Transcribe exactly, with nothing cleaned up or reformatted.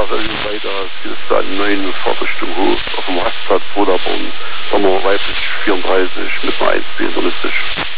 Parallel weiter, es ist da einen neuen Fahrtrichtung hoch auf dem Rastplatz, Roderbahn, Sommer weiblich vierunddreißig mit einer eins B solistig.